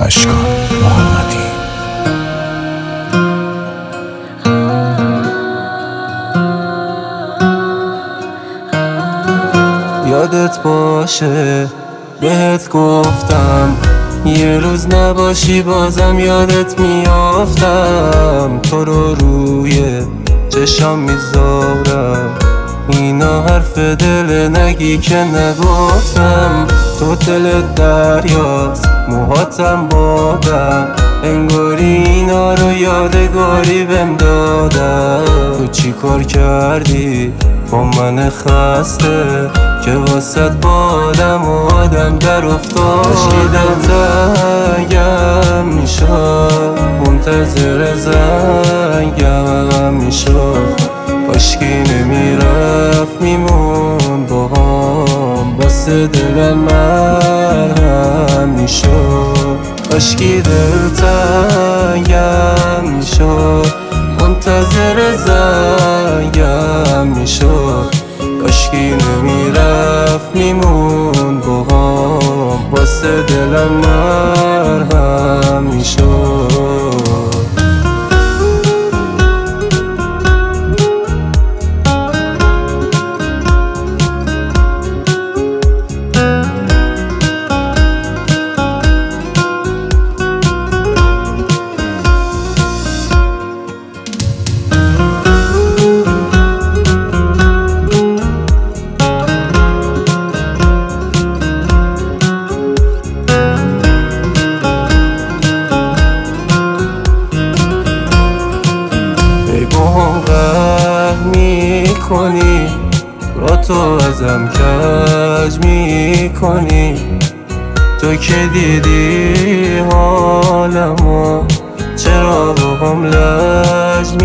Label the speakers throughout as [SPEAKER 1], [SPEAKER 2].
[SPEAKER 1] اشکان محمدی.
[SPEAKER 2] یادت باشه بهت گفتم یه روز نباشی بازم یادت میافتم. تو رو روی چشام میذارم، اینا حرف دل نگی که نگفتم. تو دلت دریاست موهاتم بادم، انگاری اینا رو یادگاری بهم دادم. تو چی کار کردی با من خسته که واسط بادم و آدم در افتاد؟ عشقیدم تنگم میشد، منتظر زنگم میشد. عشقی نمیرفت میمون باهام، واسه دلم مرهم میشد. عشقی دلتنگم میشد، منتظر زنگم میشد. عشقی نمیرفت میمون باهام، واسه دلم مرهم میشد. قهر میکنی، را تو ازم کج میکنی. تو که دیدی حالمو، چرا با هم لج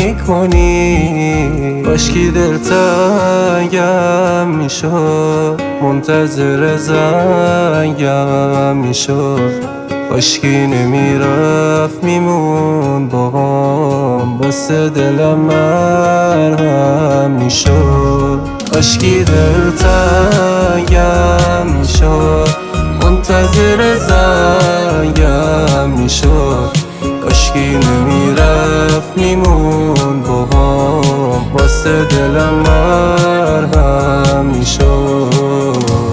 [SPEAKER 2] میکنی؟ عشقی دلتنگم میشد، منتظر زنگم میشد. عشقی نمیرفت میمون باهام، واسه دلم مرهم میشد. عشقی دلتنگم میشد، منتظر زنگم میشد. عشقی نمیرفت میمون باهام، واسه دلم مرهم میشد.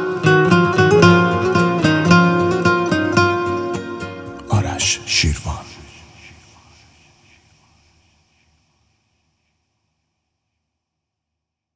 [SPEAKER 1] آرش شیروان.